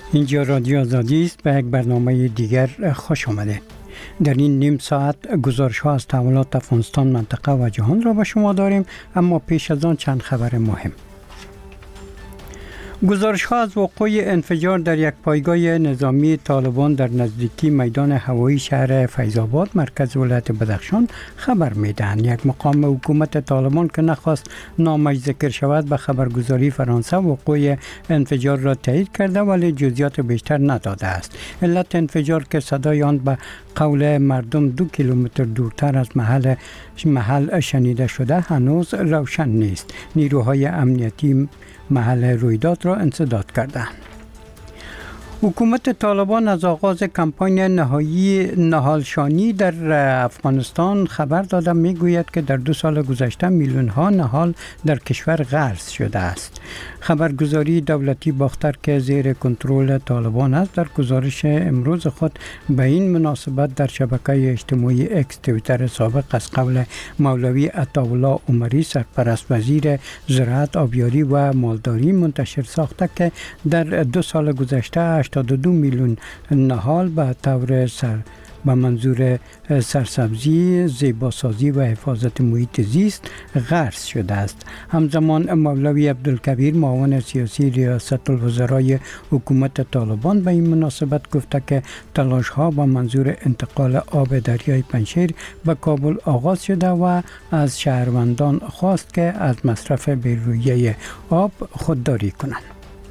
اینجا رادیو آزادی است. به یک برنامه دیگر خوش آمده. در این نیم ساعت گزارش ها از تحولات افغانستان، منطقه و جهان را به شما داریم، اما پیش از آن چند خبر مهم. گزارش ها از وقوع انفجار در یک پایگاه نظامی طالبان در نزدیکی میدان هوایی شهر فیض‌آباد مرکز ولایت بدخشان خبر میدهند. یک مقام حکومت طالبان که نخواست نامش ذکر شود به خبرگزاری فرانسه وقوع انفجار را تایید کرده، ولی جزئیات بیشتر نداده است. علت انفجار که صدای آن به قول مردم 2 کیلومتر دورتر از محل شنیده شده هنوز روشن نیست. نیروهای امنیتی محل رویداد را انسداد کردند. حکومت طالبان از آغاز کمپاین نهایی نهالشانی در افغانستان خبر داده میگوید که در 2 سال گذشته میلیون ها نهال در کشور غرس شده است. خبرگزاری دولتی باختر که زیر کنترل طالبان است در گزارش امروز خود به این مناسبت در شبکه اجتماعی اکس توییتر سابق از قول مولوی عطاالله عمری سرپرست وزیر زراعت، آبیاری و مالداری منتشر ساخته که در 2 سال گذشته 82 میلیون نهال به طور به منظور سرسبزی، زیباسازی و حفاظت محیط زیست غرس شده است. همزمان مولوی عبدالکبیر معاون سیاسی ریاست الوزرای حکومت طالبان به این مناسبت گفته که تلاش ها به منظور انتقال آب دریای پنجشیر به کابل آغاز شده و از شهروندان خواست که از مصرف بی‌رویه آب خودداری کنند.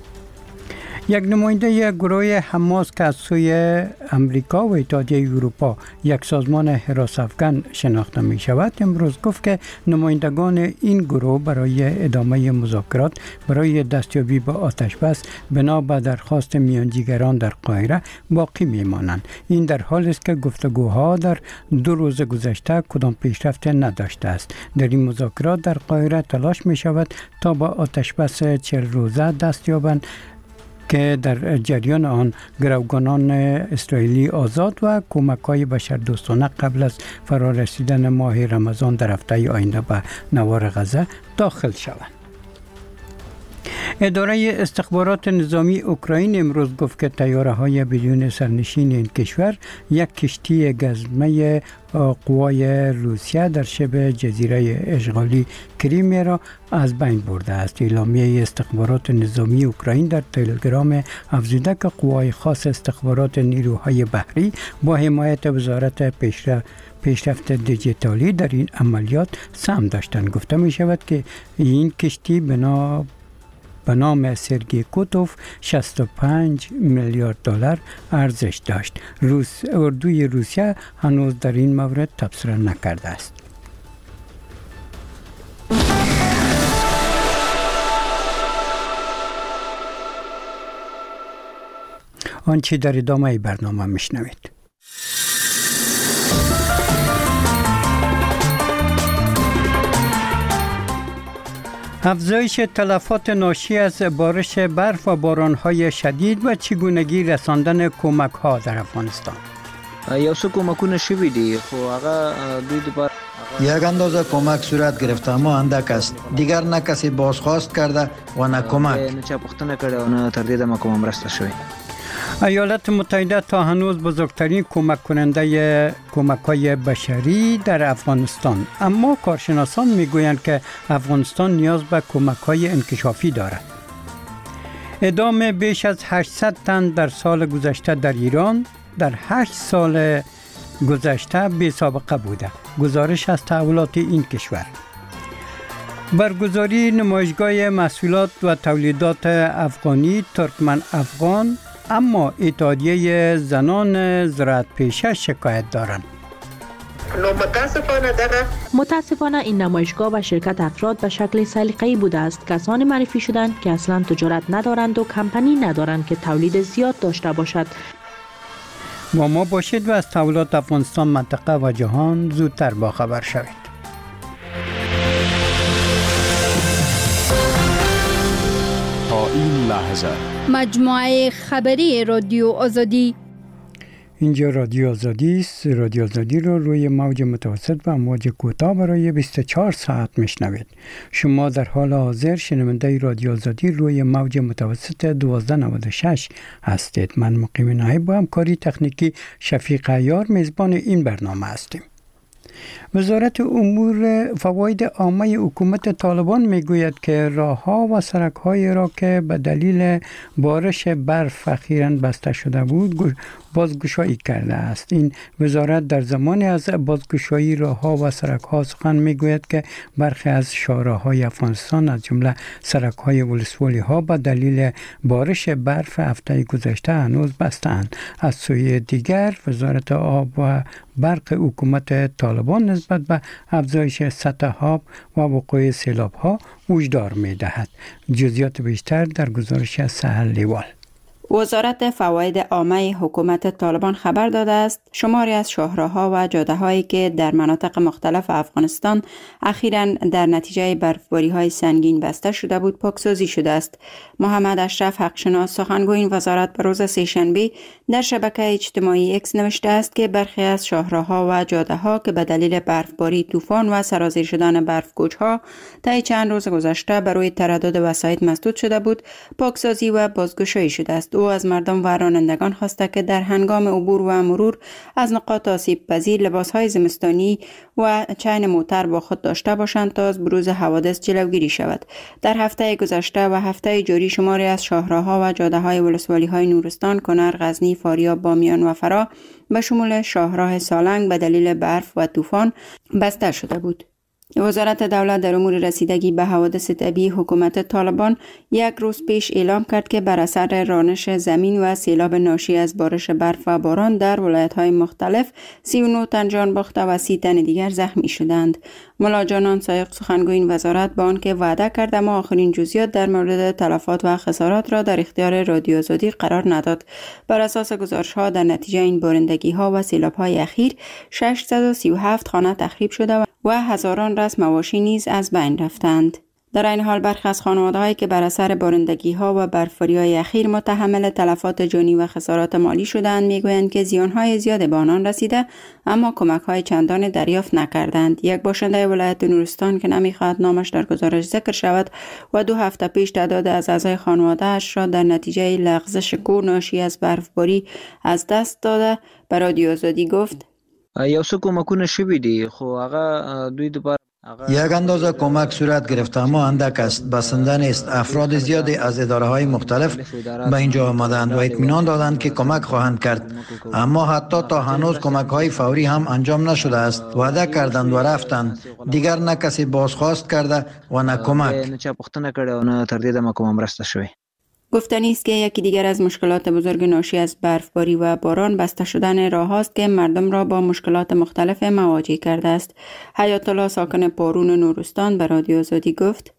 یک نماینده گروه حماس که از سوی امریکا و اتحادیه اروپا یک سازمان حراس افغان شناخته می شود امروز گفت که نمایندگان این گروه برای ادامه مذاکرات برای دستیابی به آتشبس بنا به درخواست میانجیگران در قاهره باقی می مانند. این در حالی است که گفتگوها در 2 روز گذشته کدام پیشرفت نداشته است. در این مذاکرات در قاهره تلاش می شود تا به آتشبس 40 روزه دست یابند که در جریان آن گروگانان اسرائیلی آزاد و کمک‌های بشردوستانه قبل از فرارسیدن ماه رمضان در هفته آینده به نوار غزه داخل شوند. اداره استخبارات نظامی اوکراین امروز گفت که طیاره‌های بدون سرنشین این کشور یک کشتی گزمه قوای روسیه در شبه جزیره اشغالی کریمیا را از بین برده است. اعلامیه استخبارات نظامی اوکراین در تلگرام افزوده که قوای خاص استخبارات نیروهای بحری با حمایت وزارت پیشرفت دیجیتالی در این عملیات سهم داشتند. گفته می شود که این کشتی به نام سرگی کوتوف 65 میلیارد دلار ارزش داشت. اردوی روسیه هنوز در این مورد تبصره نکرده است. آنچه در ادامه برنامه میشنوید. افزایش تلفات ناشی از بارش برف و باران‌های شدید و چگونگی رساندن کمک‌ها در افغانستان. یو څه کمکونه شوي دي خو هغه دوی دوباره یک اندازه کمک صورت گرفته اما اندک است. دیگر نه کسی بازخواست کرده و نه کمک. نه چا پوښتنه کړې او نه تر دې دمه کومه مرسته شوې. ایالات متحده تا هنوز بزرگترین کمک کننده کمک‌های بشری در افغانستان، اما کارشناسان میگویند که افغانستان نیاز به کمک‌های انکشافی دارد. اعدام بیش از 800 تن در سال گذشته در ایران در 8 سال گذشته بی سابقه بوده. گزارش از تحولات این کشور. برگزاری نمایشگاه محصولات و تولیدات افغانی ترکمن افغان، اما اتحادیه زنان زراعت پیشه شکایت دارند. متاسفانه این نمایشگاه و شرکت افراد به شکل سلیقه‌ای بوده است. کسانی معرفی شدند که اصلا تجارت ندارند و کمپانی ندارند که تولید زیاد داشته باشد. با ما باشید و از تحولات افغانستان، منطقه و جهان زودتر باخبر شوید. تا این لحظه مجموعه خبری رادیو آزادی اینجا رادیو آزادی است. رادیو آزادی رو روی موج متوسط و موج کوتاه برای 24 ساعت میشنوید. شما در حال حاضر شنونده رادیو آزادی روی موج متوسط 1296 هستید. من مقیم نایب با همکاری تکنیکی شفیق عیار میزبان این برنامه هستیم. وزارت امور فواید عامه حکومت طالبان میگوید که راه‌ها و سرک‌های را که به دلیل بارش برف اخیراً بسته شده بود بازگشایی کرده است. این وزارت در زمان از بازگشایی راه‌ها و سرک‌ها سخن میگوید که برخی از شاهراه‌های افغانستان از جمله سرک‌های ولسوالی‌ها به دلیل بارش برف هفته گذشته هنوز بسته‌اند. از سوی دیگر وزارت آب و برق حکومت طالبان نسبت به افزایش سطح آب و وقوع سیلاب‌ها هشدار می‌دهد. جزئیات بیشتر در گزارش سهل لیوال. وزارت فواید عامه حکومت طالبان خبر داده است شماری از شاهراه‌ها و جاده‌هایی که در مناطق مختلف افغانستان اخیراً در نتیجه برفباری‌های سنگین بسته شده بود پاکسازی شده است. محمد اشرف حقشناس سخنگوی این وزارت به روز سه‌شنبه در شبکه اجتماعی اکس نوشته است که برخی از شاهراه‌ها و جاده‌ها که به دلیل برفباری، طوفان و سرازیر شدن برف‌کوچ‌ها طی چند روز گذشته بر روی تردد وسایط مسدود شده بود، پاکسازی و بازگشایی شده است. او از مردم و رانندگان خواسته که در هنگام عبور و مرور از نقاط آسیب پذیر لباس‌های زمستانی و چین موتر با خود داشته باشند تا از بروز حوادث جلوگیری شود. در هفته گذشته و هفته جاری شماری از شاهراه‌ها و جاده‌های ولسوالی‌های نورستان، کنر، غزنی، فاریاب، بامیان و فرا به شمول شاهراه سالنگ به دلیل برف و طوفان بسته شده بود. وزارت دولت در امور رسیدگی به حوادث طبیعی حکومت طالبان یک روز پیش اعلام کرد که بر اثر رانش زمین و سیلاب ناشی از بارش برف و باران در ولایت‌های مختلف 39 تن جان باخته و 30 تن دیگر زخمی شدند. ملا جانان سایق سخنگوی این وزارت با آنکه وعده کرد اما آخرین جزئیات در مورد تلفات و خسارات را در اختیار رادیو آزادی قرار نداد. بر اساس گزارش‌ها در نتیجه این بارندگی‌ها و سیلاب‌های اخیر 637 خانه تخریب شده و هزاران رسم مواشی نیز از بین رفتند. در این حال برخی از خانواده‌هایی که بر اثر بارندگی‌ها و برفباری‌های اخیر متحمل تلفات جانی و خسارات مالی شدند میگویند که زیان‌های زیاد به آنان رسیده اما کمک‌های چندانی دریافت نکردند. یک باشنده ولایت نورستان که نمی‌خواهد نامش در گزارش ذکر شود و 2 هفته پیش تعداد از اعضای خانواده‌اش را در نتیجه لغزش کور ناشی از برفباری از دست داده به رادیو آزادی گفت یو څه کومکونه شوي دي خو هغه دوی دوباره یک اندازه کمک صورت گرفته اما اندک است. بسنده نیست. افراد زیادی از اداره های مختلف به اینجا آمدند و اطمینان دادند که کمک خواهند کرد، اما حتی تا هنوز کمک های فوری هم انجام نشده است. وعده کردند و رفتند. دیگر نه کسی بازخواست کرده و نه کمک. نه چا پوښتنه کړې او نه تر دې دمه کومه مرسته شوې. گفتنی است که یکی دیگر از مشکلات بزرگ ناشی از برفباری و باران بسته شدن راه است که مردم را با مشکلات مختلف مواجه کرده است. حیات الله ساکن پارون نورستان به رادیو آزادی گفت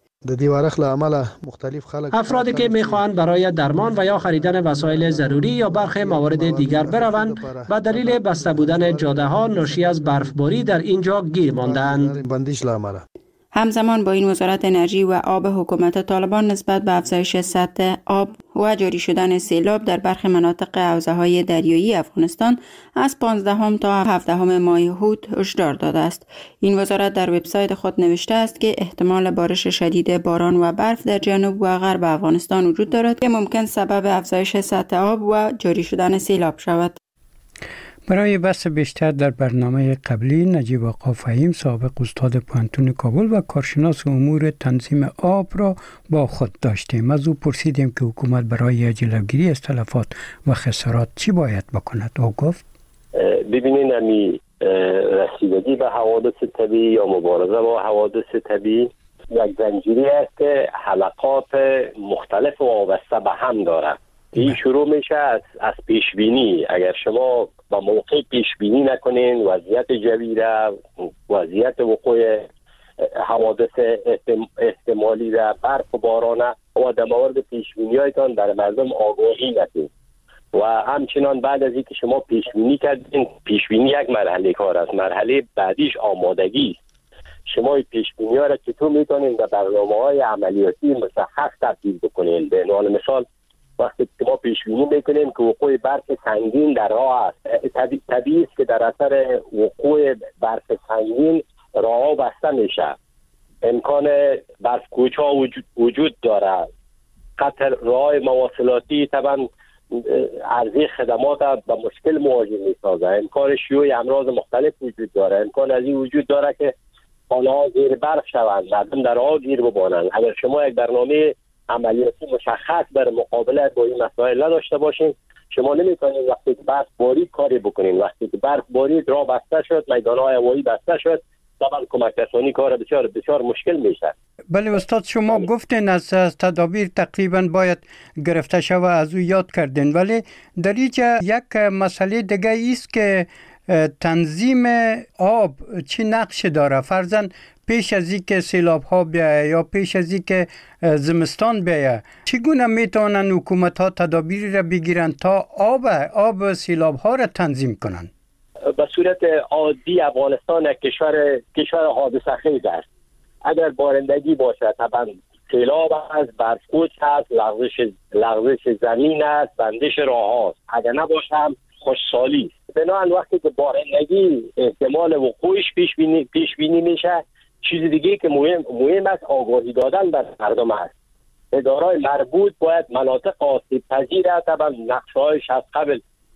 افرادی که میخواهند برای درمان و یا خریدن وسایل ضروری یا برخی موارد دیگر بروند به دلیل بسته بودن جاده ها ناشی از برفباری در اینجا گیر ماندند. همزمان با این وزارت انرژی و آب حکومت طالبان نسبت به افزایش سطح آب و جاری شدن سیلاب در برخی مناطق حوزه‌های دریایی افغانستان از 15 تا 17 ماه هوت هشدار داده است. این وزارت در وبسایت خود نوشته است که احتمال بارش شدید باران و برف در جنوب و غرب افغانستان وجود دارد که ممکن سبب افزایش سطح آب و جاری شدن سیلاب شود. برای بحث بیشتر در برنامه قبلی نجیب آقا فهیم سابق استاد پوهنتون کابل و کارشناس امور تنظیم آب را با خود داشتیم. از او پرسیدیم که حکومت برای جلوگیری از تلفات و خسارات چی باید بکند. او گفت ببینین امی رسیدگی به حوادث طبیعی یا مبارزه با حوادث طبیعی یک زنجیری است که حلقات مختلف و وابسته به هم دارد. این شروع میشه از پیشبینی. اگر شما با موقع پیشبینی نکنین وضعیت جوی را، وضعیت وقوع حوادث احتمالی را، برف و باران و در مورد پیشبینی هایتان در مردم آگاهی ندید و همچنان بعد از اینکه شما پیشبینی کردین، پیشبینی یک مرحله کار است، مرحله بعدیش آمادگی است. شما پیشبینی ها را چطور میتونین به برنامه های عملیاتی مشخص تبدیل بکنین؟ به عنوان مثال وقتی که ما پیش بینی میکنیم که وقوع برف سنگین در راه است، طبیعی است که در اثر وقوع برف سنگین راه بسته میشه، امکان برف کوچا وجود داره، قطع راه مواصلاتی طبعا عرضه خدمات به مشکل مواجه میسازه، امکان شیوع امراض مختلف وجود داره، امکان از این وجود داره که خانه ها زیر برف شوند، مردم در راه گیر بمانند. اگر شما یک برنامه عملیاتی مشخص بر مقابله با این مسائل نداشته باشین، شما نمیتونید وقتی که برف بارید کاری بکنین. وقتی که برف بارید راه بسته شد، میدان‌های هوایی بسته شد، طبعا کمک رسانی کار بسیار بسیار مشکل میشه. بله استاد، شما گفتین از تدابیر تقریبا باید گرفته شود، از او یاد کردین، ولی در اینجا یک مسئله دیگه است که تنظیم آب چی نقش داره؟ فرضاً پیش از اینکه سیلاب ها بیایه یا پیش از اینکه زمستان بیایه، چگونه میتونن حکومت ها تدابیری را بگیرن تا آب سیلاب ها را تنظیم کنن؟ به صورت عادی افغانستان یک کشور حادثه خیز است. اگر بارندگی باشه طبعا سیلاب است، برفکوچ است، لغزش زمین است، بندش راه هاست. اگر نباشه هم خوشسالی. بنابراین وقتی که بارندگی احتمال وقوعش پیش بینی میشه، چیز دیگه که مهم است آگاهی دادن بر مردم است. اداره‌های مربوط باید مناطق آسیب پذیر طبعا نقشه‌هایش از قبل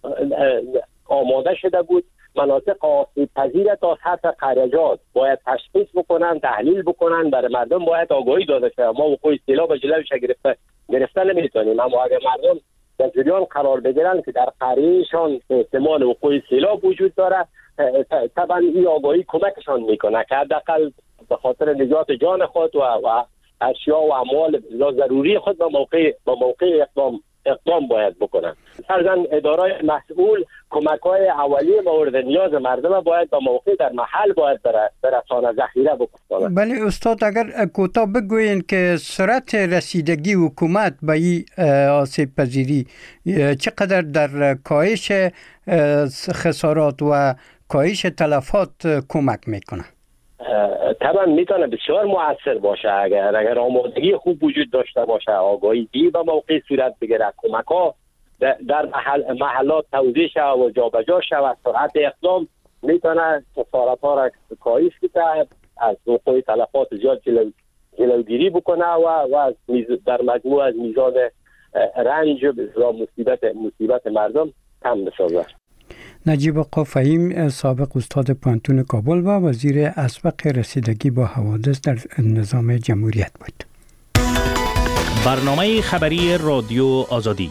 آماده شده بود، مناطق آسیب پذیر تا سطح خرجات باید تشخیص بکنن، تحلیل بکنن، برای مردم باید آگاهی داده شه. ما وقوع سیلاب جلوش گرفتن نمیتونیم، اما اگر مردم در جریان قرار بگیرن که در قریهشان احتمال وقوع سیلاب وجود داره، طبعا این آگاهی کمکشان میکنه که حداقل به خاطر نجات جان خود و اشیا و اموال ضروری خود به موقع اقدام باید بکنن. فرضاً اداره‌های مسئول کمک‌های اولیه مورد نیاز مردم باید به موقع در محل باید برسانه، ذخیره بکنن. بله استاد، اگر کوتاه بگوین که سرعت رسیدگی حکومت به این آسیب پذیری چقدر در کاهش خسارات و کاهش تلفات کمک میکنه؟ طبعا میتونه بسیار مؤثر باشه اگر آمادگی خوب وجود داشته باشه، آگاهی دی به موقع صورت بگیره، کمک ها در محلات توزیع شود و جابجا شود، سرعت اقدام میتونه خسارات ها را کاهش بده، از وقوع تلفات زیاد جلوگیری بکنه و در مجموع از میزان رنج و مصیبت مردم کم بسازه. نجیب آقا فهیم، سابق استاد پانتون کابل و وزیر اسبق رسیدگی با حوادث در نظام جمهوریت بود. برنامه خبری رادیو آزادی.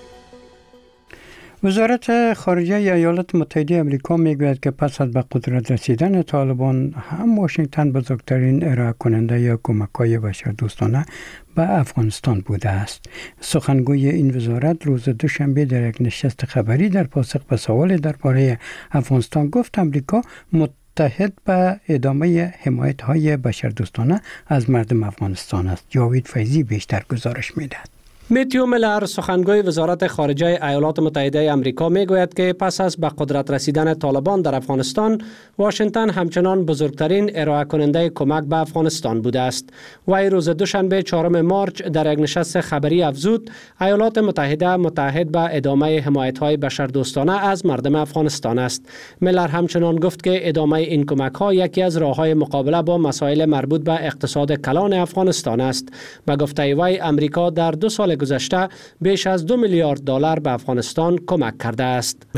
وزارت خارجه ایالات متحده آمریکا میگوید که پس از به قدرت رسیدن طالبان هم واشنگتن بزرگترین ارائه کننده یا کمک‌های بشردوستانه به افغانستان بوده است. سخنگوی این وزارت روز دوشنبه در یک نشست خبری در پاسخ به سوال درباره افغانستان گفت آمریکا متحد به ادامه حمایت‌های بشردوستانه از مردم افغانستان است. جاوید فیضی بیشتر گزارش می‌دهد. میتیو میلر، سخنگوی وزارت خارجه ایالات متحده آمریکا، میگوید که پس از به قدرت رسیدن طالبان در افغانستان، واشنگتن همچنان بزرگترین ارائه کننده کمک به افغانستان بوده است. وی روز دوشنبه 4 مارچ در یک نشست خبری افزود ایالات متحده متحد به ادامه حمایت‌های بشردوستانه از مردم افغانستان است. میلر همچنان گفت که ادامه این کمک‌ها یکی از راه‌های مقابله با مسائل مربوط به اقتصاد کلان افغانستان است. به گفته وی، امریکا در 2 سال گذشته بیش از $2 میلیارد به افغانستان کمک کرده است.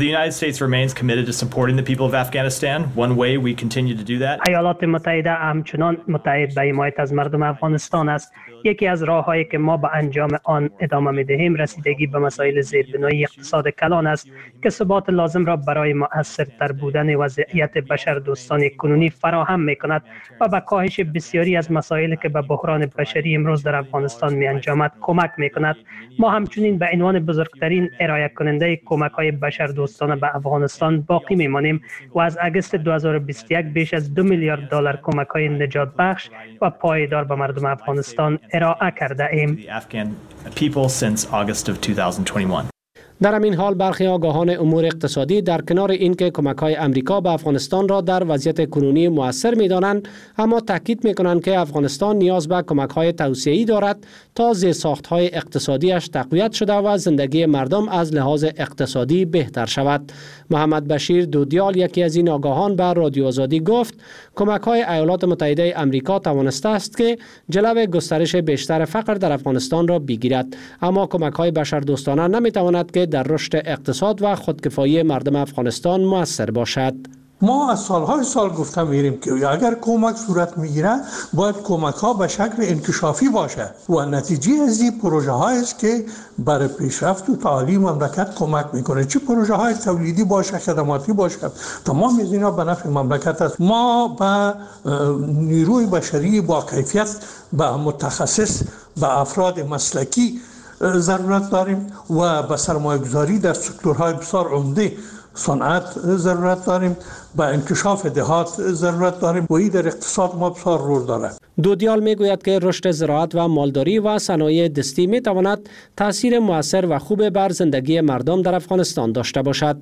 ایالات متحده همچنان متحد به حمایت از مردم افغانستان است. یکی از راه‌هایی که ما به انجام آن ادامه می‌دهیم رسیدگی به مسائل زیربنایی اقتصاد کلان است که ثبات لازم را برای مؤثرتر بودن وضعیت بشردوستانه کنونی فراهم می‌کند و به کاهش بسیاری از مسائلی که به بحران بشری امروز در افغانستان می‌انجامد کمک می‌کند. ما همچنین به عنوان بزرگترین ارائه کننده کمک‌های بشردوستانه به افغانستان باقی می‌مانیم و از اگست 2021 بیش از $2 میلیارد کمک‌های نجات بخش و پایدار به مردم افغانستان ارائه کرده ایم. در همین حال برخی آگاهان امور اقتصادی در کنار اینکه کمک‌های آمریکا به افغانستان را در وضعیت کنونی مؤثر می‌دانند، اما تاکید می‌کنند که افغانستان نیاز به کمک‌های توسعه‌ای دارد تا زیرساخت‌های اقتصادیش تقویت شده و زندگی مردم از لحاظ اقتصادی بهتر شود. محمد بشیر دودیال، یکی از این آگاهان، به رادیو آزادی گفت کمک‌های ایالات متحده آمریکا توانسته است که جلو گسترش بیشتر فقر در افغانستان را بگیرد، اما کمک‌های بشردوستانه نمی‌تواند که در رشد اقتصاد و خودکفایی مردم افغانستان مؤثر باشد. ما از سالهای سال گفته میریم که اگر کمک صورت میگیره باید کمک ها به شکل انکشافی باشه و نتیجه از این پروژه هایی است که برای پیشرفت و تعالیم مملکت کمک میکنه، چه پروژه های تولیدی باشه، خدماتی باشه، تمام از اینا به نفع مملکت است. ما به نیروی بشری با کیفیت، به متخصص، به افراد مسلکی ضرورت داریم و به سرمایه گذاری در سکتورهای بسیار عمده صنعت ضرورت داریم، به انکشاف دهات ضرورت داریم و این در اقتصاد ما بسیار رول داره. دودیال میگوید که رشد زراعت و مالداری و صنایع دستی میتواند تاثیر مؤثر و خوب بر زندگی مردم در افغانستان داشته باشد.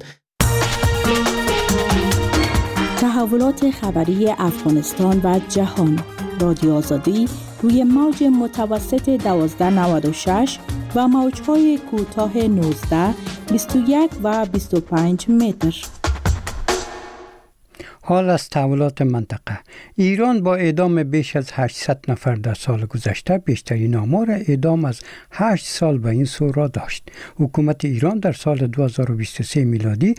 تحولات خبری افغانستان و جهان، رادیو آزادی روی موج متوسط 1296 و موج‌های کوتاه 19، 21 و 25 متر. حال از تحولات منطقه. ایران با اعدام بیش از 800 نفر در سال گذشته بیشترین آمار اعدام از 8 سال به این سو را داشت. حکومت ایران در سال 2023 میلادی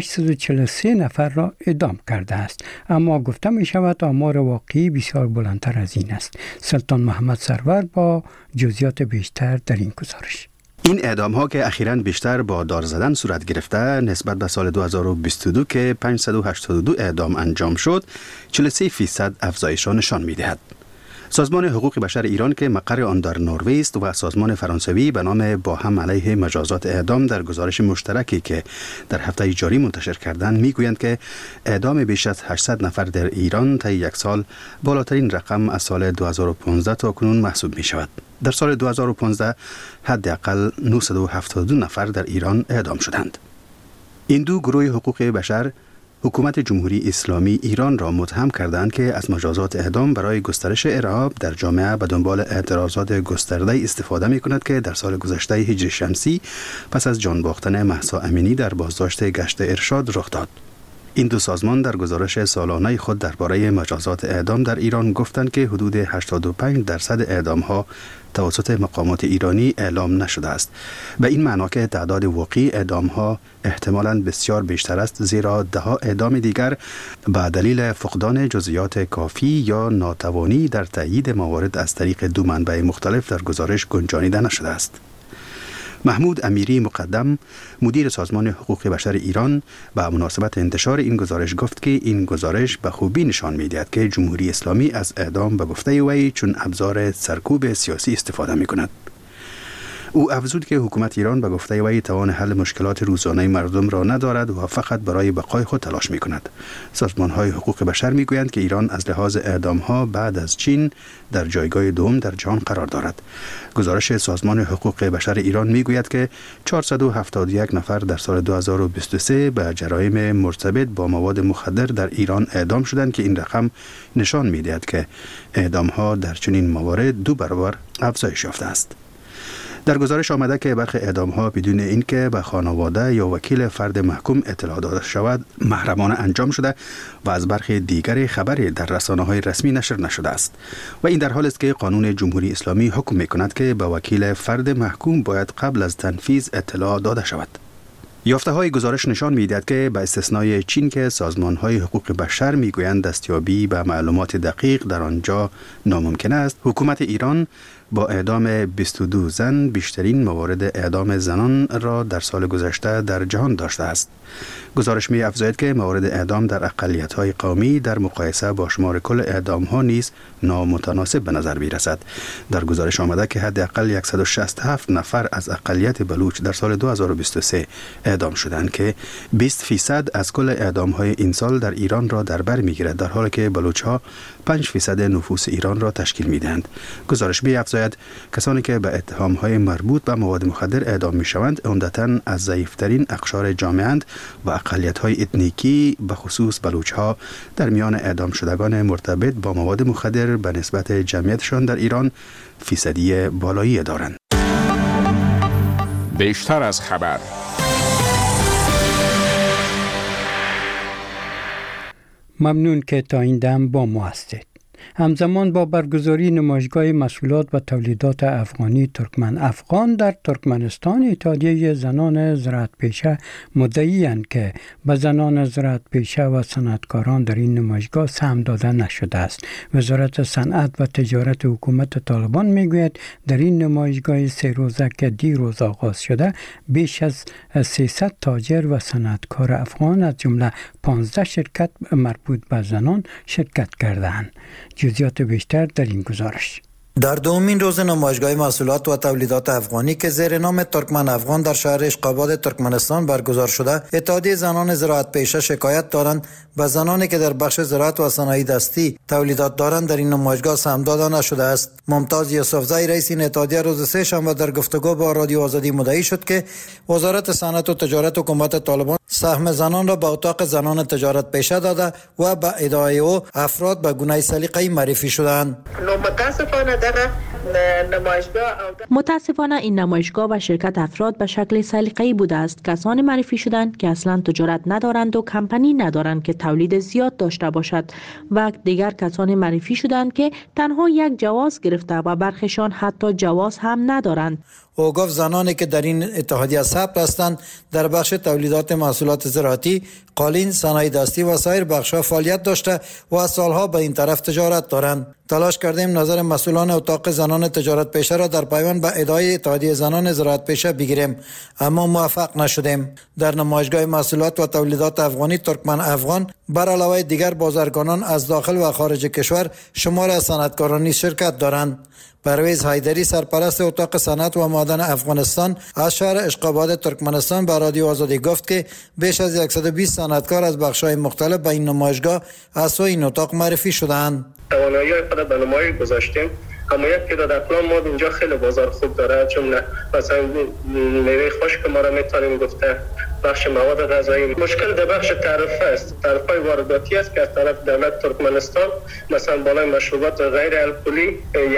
843 نفر را اعدام کرده است، اما گفته می شود آمار واقعی بسیار بلندتر از این است. سلطان محمد سرور با جزئیات بیشتر در این گزارش. این اعدام ها که اخیراً بیشتر با دار زدن صورت گرفته نسبت به سال 2022 که 582 اعدام انجام شد 43% افزایش را نشان می دهد. سازمان حقوق بشر ایران که مقر آن در نروژ است و سازمان فرانسوی به نام با هم علیه مجازات اعدام در گزارش مشترکی که در هفته جاری منتشر کردند میگویند که اعدام بیش از 800 نفر در ایران طی یک سال بالاترین رقم از سال 2015 تا کنون محسوب می شود. در سال 2015 حداقل 972 نفر در ایران اعدام شدند. این دو گروه حقوق بشر حکومت جمهوری اسلامی ایران را متهم کردند که از مجازات اعدام برای گسترش ارهاب در جامعه به دنبال اعتراضات گسترده استفاده می کند که در سال گذشته هجری شمسی پس از جان باختن مهسا امینی در بازداشت گشت ارشاد رخ داد. این دو سازمان در گزارش سالانه خود درباره مجازات اعدام در ایران گفتند که حدود 85% اعدام ها توسط مقامات ایرانی اعلام نشده است. به این معنا که تعداد واقعی اعدام ها احتمالاً بسیار بیشتر است، زیرا دهها اعدام دیگر به دلیل فقدان جزئیات کافی یا ناتوانی در تایید موارد از طریق دو منبع مختلف در گزارش گنجانیده نشده است. محمود امیری مقدم، مدیر سازمان حقوق بشر ایران، به مناسبت انتشار این گزارش گفت که این گزارش به خوبی نشان می‌دهد که جمهوری اسلامی از اعدام به گفته وی چون ابزار سرکوب سیاسی استفاده می‌کند. او افزود که حکومت ایران به گفته وی توان حل مشکلات روزانه مردم را ندارد و فقط برای بقای خود تلاش می‌کند. سازمان‌های حقوق بشر می‌گویند که ایران از لحاظ اعدام‌ها بعد از چین در جایگاه دوم در جهان قرار دارد. گزارش سازمان حقوق بشر ایران می‌گوید که 471 نفر در سال 2023 به جرایم مرتبط با مواد مخدر در ایران اعدام شدند که این رقم نشان می‌دهد که اعدام‌ها در چنین موارد 2 برابر افزایش یافته است. در گزارش آمده که برخی اعدام‌ها بدون اینکه به خانواده یا وکیل فرد محکوم اطلاع داده شود محرمانه انجام شده و از برخی دیگر خبری در رسانه‌های رسمی نشر نشده است و این در حالی است که قانون جمهوری اسلامی حکم می‌کند که به وکیل فرد محکوم باید قبل از تنفیذ اطلاع داده شود. یافته‌های گزارش نشان می‌دهد که به استثنای چین که سازمان‌های حقوق بشر می‌گویند دستیابی به معلومات دقیق در آنجا ناممکن است، حکومت ایران با اعدام 22 زن بیشترین موارد اعدام زنان را در سال گذشته در جهان داشته است. گزارش می‌افزاید که موارد اعدام در اقلیت‌های قومی در مقایسه با شمار کل اعدام‌ها نیز نامتناسب به نظر می‌رسد. در گزارش آمده که حداقل 167 نفر از اقلیت بلوچ در سال 2023 اعدام شدند که 20% از کل اعدام‌های این سال در ایران را در بر می‌گیرد، در حالی که بلوچ‌ها 5% نفوس ایران را تشکیل می‌دهند. گزارش می‌افزاید کسانی که به اتهام‌های مربوط به مواد مخدر اعدام می‌شوند عمدتاً از ضعیف‌ترین اقشار جامعه‌اند و اقلیت‌های اتنیکی به خصوص بلوچ‌ها در میان اعدام شدگان مرتبط با مواد مخدر به نسبت جمعیتشان در ایران فیصدی بالایی دارند. بیشتر از خبر. ممنون که تا این دم با ما هستید. همزمان با برگزاری نمایشگاه محصولات و تولیدات افغانی ترکمن افغان در ترکمنستان، اتحادیه زنان زراعت پیشه مدعی‌اند که به زنان زراعت پیشه و صنعتکاران در این نمایشگاه سهم داده نشده است. وزارت صنعت و تجارت حکومت طالبان میگوید در این نمایشگاه 3 روزه که دیروز آغاز شده بیش از 300 تاجر و صنعتکار افغان از جمله 15 شرکت مربوط به زنان شرکت کردند. جزئیات بیشتر در این گزارش. در دومین روز نمایشگاه محصولات و تولیدات افغانی که زیر نام ترکمن افغان در شهر اشقاباد ترکمنستان برگزار شده، اتحادیه زنان زراعت پیشه شکایت دارند به زنانی که در بخش زراعت و صنایع دستی تولیدات دارند در این نمایشگاه سهم داده نشده است. ممتاز یوسفزئی رئیس این اتحادیه روز سه‌شنبه در گفتگو با رادیو آزادی مدعی شد که وزارت صنعت و تجارت حکومت طالبان سهم زنان را به اتاق زنان تجارت پیشه داده و به ادعای او افراد به گونه سلیقه‌ای معرفی شدند. متاسفانه این نمایشگاه و شرکت افراد به شکل سلیقه‌ای بوده است. کسانی معرفی شدند که اصلا تجارت ندارند و کمپانی ندارند که تولید زیاد داشته باشد و دیگر کسانی معرفی شدند که تنها یک جواز گرفته و برخیشان حتی جواز هم ندارند. او گفت زنانی که در این اتحادیه ثبت هستند در بخش تولیدات محصولات زراعتی، قالین، صنایع دستی و سایر بخش‌ها فعالیت داشته و از سالها به این طرف تجارت دارند. تلاش کردیم نظر مسئولان اتاق زنان تجارت پیشه را در پیوند به ادعای اتحادیه زنان زراعت پیشه بگیریم، اما موفق نشدیم. در نمایشگاه محصولات و تولیدات افغانی ترکمن افغان بر علاوه دیگر بازرگانان از داخل و خارج کشور شمار از صنعتکاران نیز شرکت دارند. پرویز حیدری سرپرست اتاق صنعت و معدن افغانستان از شهر اشقاباد ترکمنستان به رادیو آزادی گفت که بیش از 120 صنعتکار از بخش‌های مختلف به این نمایشگاه از سوی این اتاق معرفی شدند. توانایی خود به نمایش گذاشتیم، اما یک تعداد اقلام ما اینجا خیلی بازار خوب داره، جمله مثلا میوه خشک ما را میتونیم گفته، بخش مواد غذایی. مشکل در بخش تعرفه است. تعرفه وارداتی است که از طرف دولت ترکمنستان مثلا بالای مشروبات غیر الکلی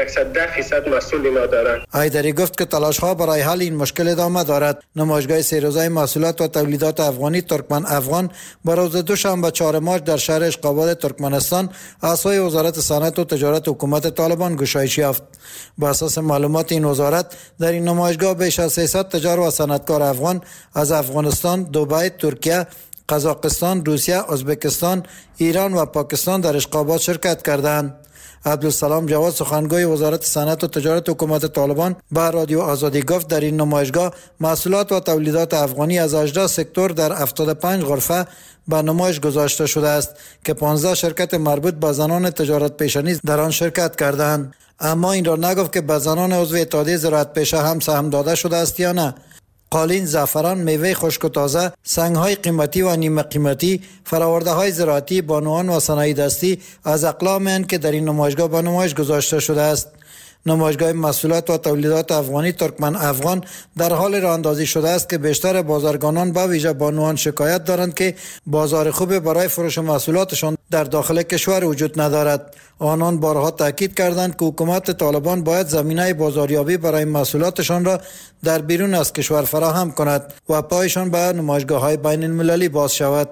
110% مسئول اینا دارند. حیدری گفت که تلاش ها برای حل این مشکل ادامه دارد. نمایشگاه 3 روزه محصولات و تولیدات افغانی ترکمن افغان با روز دوشنبه 4 مارس در شهر اشقاباد ترکمنستان از سوی وزارت صنعت و تجارت حکومت طالبان گشایش یافت. با اساس معلومات این وزارت در این نمایشگاه بیش از 300 تجار و صنعتکار افغان از افغانستان، دبی، ترکیه، قزاقستان، روسیه، ازبکستان، ایران و پاکستان در اشقابات شرکت کردند. عبدالسلام جواد سخنگوی وزارت صنعت و تجارت حکومت طالبان به رادیو آزادی گفت در این نمایشگاه محصولات و تولیدات افغانی از 18 سکتور در 75 غرفه به نمایش گذاشته شده است که 15 شرکت مربوط به زنان تجارت پیشه نیز در آن شرکت کردند. اما این را نگفت که به زنان عضو اتحادیه زراعت پیشه هم سهم داده شده است یا نه. قالین، زعفران، میوه خشک و تازه، سنگ‌های قیمتی و نیمه قیمتی، فرآورده‌های زراعتی، بانوان و صنایع دستی از اقلام‌اند که در این نمایشگاه به نمایش گذاشته شده است. نمایشگاه محصولات و تولیدات افغانی ترکمن افغان در حال راه‌اندازی شده است که بیشتر بازرگانان به ویژه بانوان شکایت دارند که بازار خوب برای فروش محصولاتشان در داخل کشور وجود ندارد. آنان بارها تاکید کردند که حکومت طالبان باید زمینه بازاریابی برای محصولاتشان را در بیرون از کشور فراهم کند و پایشان به نمایشگاه‌های بین‌المللی باز شود.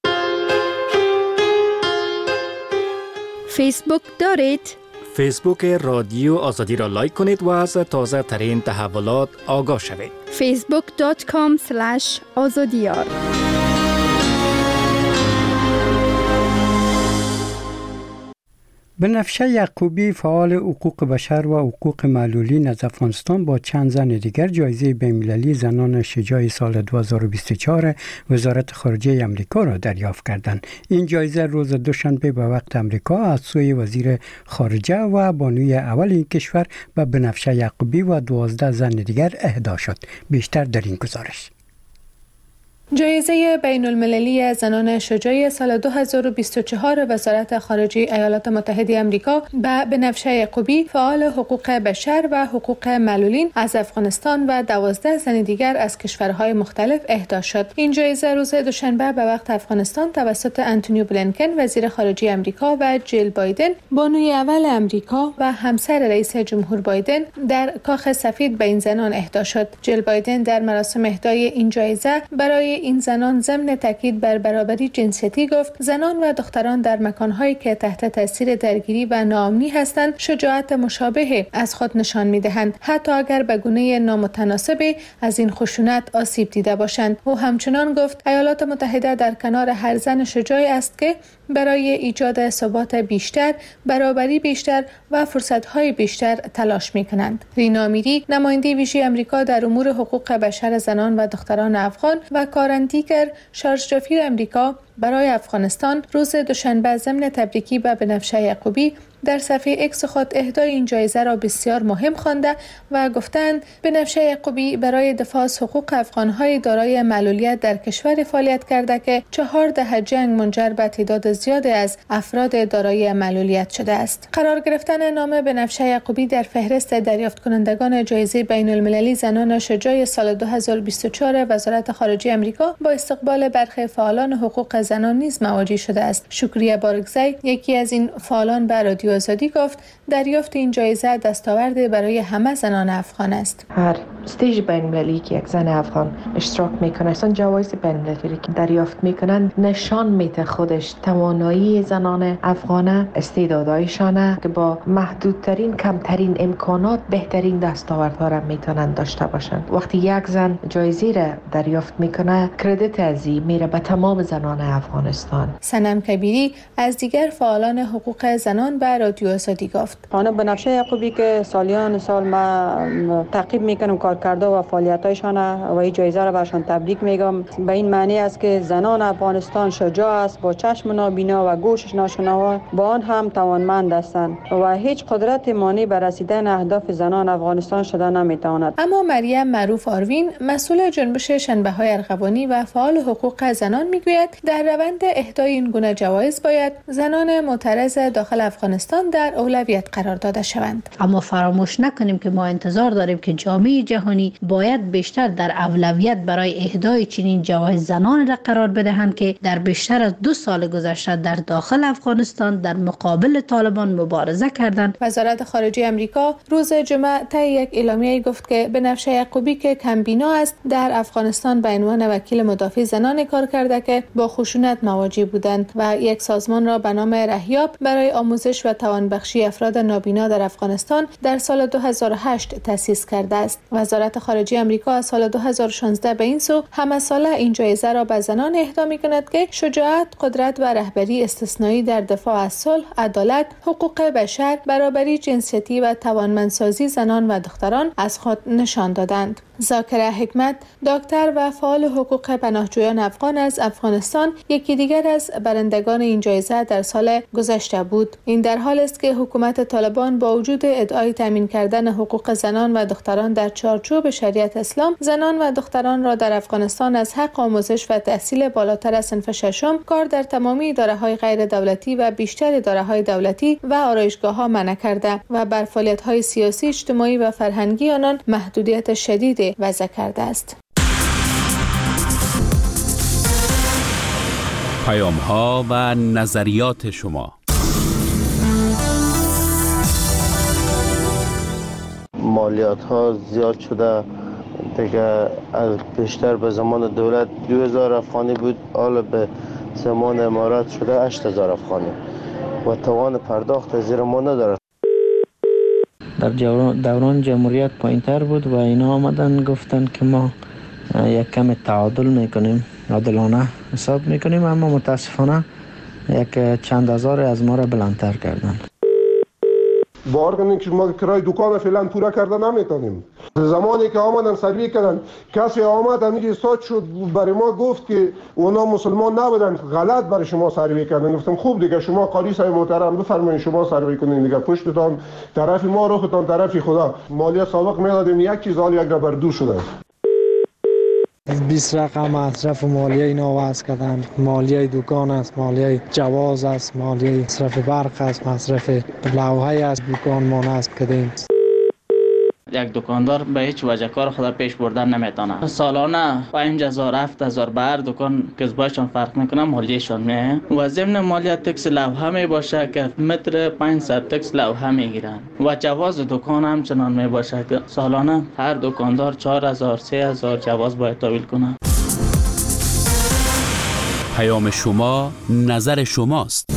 فیسبوک دارید؟ فیسبوک رادیو آزادی را لایک کنید و از تازه ترین تحولات آگاه شوید. facebook.com/azadiyar. بنفشه یعقوبی فعال حقوق بشر و حقوق معلولین از افغانستان با چند زن دیگر جایزه بین‌المللی زنان شجاع سال 2024 وزارت خارجه امریکا را دریافت کردند. این جایزه روز دوشنبه به وقت امریکا از سوی وزیر خارجه و بانوی اول این کشور به بنفشه یعقوبی و 12 زن دیگر اهدا شد. بیشتر در این گزارش. جایزه بین المللی زنان شجاع سال 2024 وزارت خارجه ایالات متحده آمریکا به بنفشه یعقوبی فعال حقوق بشر و حقوق معلولین از افغانستان و 12 زن دیگر از کشورهای مختلف اهدا شد. این جایزه روز دوشنبه به وقت افغانستان توسط آنتونی بلینکن وزیر خارجه آمریکا و جیل بایدن بانوی اول آمریکا و همسر رئیس جمهور بایدن در کاخ سفید به این زنان اهدا شد. جیل بایدن در مراسم اهدای این جایزه برای این زنان ضمن تاکید بر برابری جنسیتی گفت زنان و دختران در مکانهایی که تحت تاثیر درگیری و ناامنی هستند شجاعت مشابه از خود نشان می‌دهند حتی اگر به گونه نامتناسب از این خشونت آسیب دیده باشند. او همچنان گفت ایالات متحده در کنار هر زن شجاعی است که برای ایجاد ثبات بیشتر، برابری بیشتر و فرصت‌های بیشتر تلاش می‌کنند. رینا میری نماینده ویژه آمریکا در امور حقوق بشر زنان و دختران افغان و کارندیگر شارژ رفیق آمریکا برای افغانستان روز دوشنبه ضمن تبریکی به بنفشه یعقوبی در صفحه اکس خود اهدای این جایزه را بسیار مهم خوانده و گفتند بنفشه یعقوبی برای دفاع از حقوق افغان‌های دارای معلولیت در کشور فعالیت کرده که 4 دهه جنگ منجر به تعداد زیادی از افراد دارای معلولیت شده است. قرار گرفتن نام بنفشه یعقوبی در فهرست دریافت کنندگان جایزه بین المللی زنان شجاع سال 2024 وزارت خارجه آمریکا با استقبال برخی فعالان حقوق زنان نیز مواجه شده است. شکریه بارگزی یکی از این فعالان به رادیو آزادی گفت دریافت این جایزه دستاورد برای همه زنان افغان است. هر استیج بین المللی که یک زن افغان اشتراک میکنه اصلا جوایز بین المللی که دریافت میکنن نشان میده خودش توانایی زنان افغان استعدادایشانه که با محدودترین کمترین امکانات بهترین دستاوردها را میتونن داشته باشند. وقتی یک زن جایزه را دریافت میکنه کردیت از این میره به تمام زنان افغانستان. صنم کبیری از دیگر فعالان حقوق زنان به رادیو آزادی گفت خانم بنفشه یعقوبی که سالیان سال ما تعقیب میکنم کارکرده و فعالیتایشان و این جایزه را برشان تبریک میگم. به این معنی است که زنان افغانستان شجاع است، با چشم نابینا و گوش ناشنوا با آن هم توانمند هستند و هیچ قدرت مانع بر رسیدن اهداف زنان افغانستان شده نمیتواند. اما مریم معروف آروین مسئول جنبش شنبه‌های ارغوانی و فعال حقوق زنان میگوید در روند اهدای این گونه جوایز باید زنان معترض داخل افغانستان در اولویت قرار داده شوند. اما فراموش نکنیم که ما انتظار داریم که جامعه جهانی باید بیشتر در اولویت برای اهدای چنین جوایز زنان را قرار بدهند که در بیشتر از 2 سال گذشته در داخل افغانستان در مقابل طالبان مبارزه کردند. وزارت خارجه آمریکا روز جمعه طی یک اعلامیه گفت که بنفشه یعقوبی که کمبینا است در افغانستان به عنوان وکیل مدافع زنان کار کرده که با خشونت مواجه بودند و یک سازمان را به نام رهیاب برای آموزش و توانبخشی افراد نابینا در افغانستان در سال 2008 تأسیس کرده است. وزارت خارجه آمریکا از سال 2016 به این سو همه ساله این جایزه را به زنان اهدا می‌کند که شجاعت، قدرت و رهبری استثنایی در دفاع از صلح، عدالت، حقوق بشر، برابری جنسیتی و توانمندسازی زنان و دختران از خود نشان دادند. ذاکره حکمت، دکتر و فعال حقوق پناهجویان افغان از افغانستان، یکی دیگر از برندگان این جایزه در سال گذشته بود. این در حال است که حکومت طالبان با وجود ادعای تامین کردن حقوق زنان و دختران در چارچوب شریعت اسلام، زنان و دختران را در افغانستان از حق آموزش و تحصیل بالاتر از صنف ششم، کار در تمامی اداره‌های غیر دولتی و بیشتر اداره‌های دولتی و آرایشگاه‌ها منع کرده و بر فعالیت‌های سیاسی، اجتماعی و فرهنگی آنان محدودیت شدید وضع کرده است. پیام‌ها و نظریات شما. مالیات ها زیاد شده دیگه، از بیشتر به زمان دولت 2000 افغانی بود، حالا به زمان امارات شده 8000 افغانی و توان پرداخت زیر ما نداره. در دوران جمهوریت پایین‌تر بود و اینا آمدن گفتن که ما یک کم تعادل میکنیم، عادلانه حساب میکنیم، اما متاسفانه یک چند هزار از ما را بلندتر کردن. بارگنین که ما کرای دکان فعلا پورا کرده نمیتونیم. زمانی که آمدن سروی کردن، کسی آمد همیشه استاد شد برای ما گفت که اونا مسلمان نبودن، غلط برای شما سروی کردن. گفتم خوب دیگه شما قاضی صاحب محترم بفرمایید شما سروی کنین دیگه، پشتتان طرف ما، رختان طرف خدا. مالیات سابق میدادیم یک چیز، حال یک را بر دو شده. 20 رقم مصرف مالیه اینا وضع کردن. مالیه دکان است، مالیه جواز است، مالیه مصرف برق است، مصرف لوحه است، دکان ما نصب کردیم. یک دکاندار به هیچ وجه کار خود پیش بردن نمیتونه. سالانه 5000 7000 به هر دکان کسبایشان فرق میکنه، مالیهشان میه و ضمن مالیه تکس لوحه می باشه که متر 500 تکس لوحه میگیرن و جواز دکان همچنان می باشه که سالانه هر دکاندار 4000 3000 جواز باید تحویل کنه. پیام شما نظر شماست.